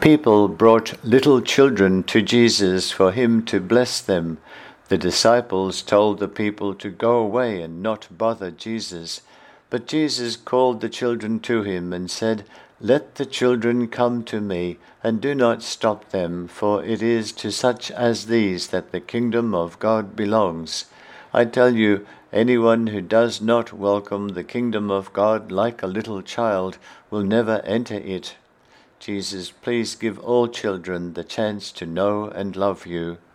people brought little children to Jesus for him to bless them. The disciples told the people to go away and not bother Jesus. But Jesus called the children to him and said, "Let the children come to me, and do not stop them, for it is to such as these that the kingdom of God belongs. I tell you, anyone who does not welcome the kingdom of God like a little child will never enter it." Jesus, please give all children the chance to know and love you.